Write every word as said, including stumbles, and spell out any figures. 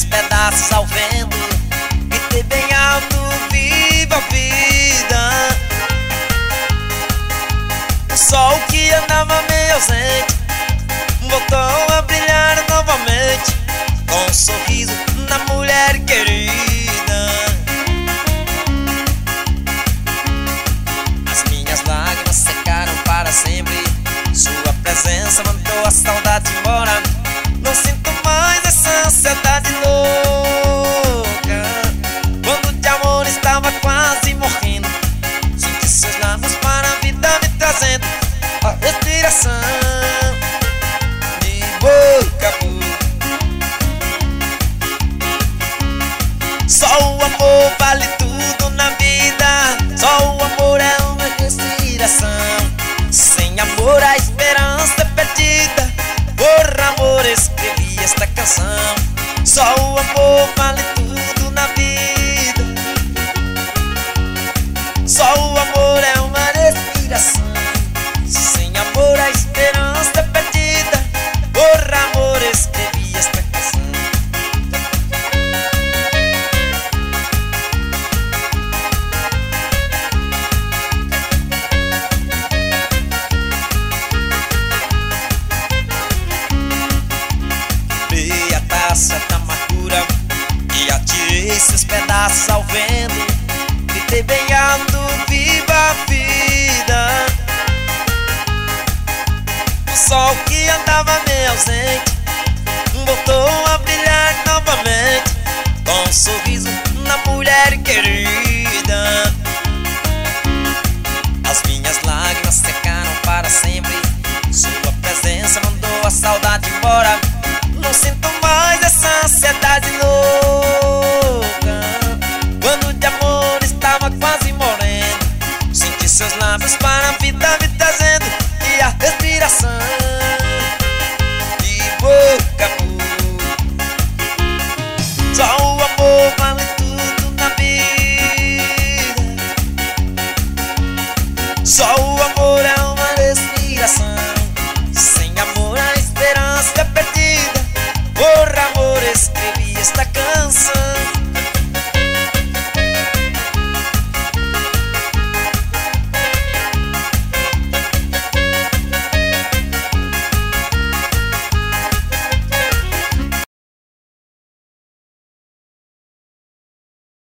pedaços ao vento. Gritei bem alto, viva a vida. O sol que andava meio ausente voltou a brilhar novamente, com um sorriso na mulher querida. As minhas lágrimas secaram para sempre, sua presença mandou a saudade embora. Não sinto mais essa ansiedade louca. Quando de amor estava quase morrendo, senti seus lábios para a vida me trazendo a respiração de boca a boca. Só o amor vale tudo na vida, só o amor é uma respiração. Sem amor a esperança é perdida, por amor escrevi esta canção. Só o amor vale tudo na vida, só o amor é uma respiração. Sem amor a esperança é perdida, por amor escrevi esta canção. Dei a taça da amargura e atirei esses pedaços ao vento. Gritei bem alto, viva a vida. O sol que andava meio ausente voltou a brilhar novamente, com um sorriso na mulher querida. As minhas lágrimas secaram para sempre,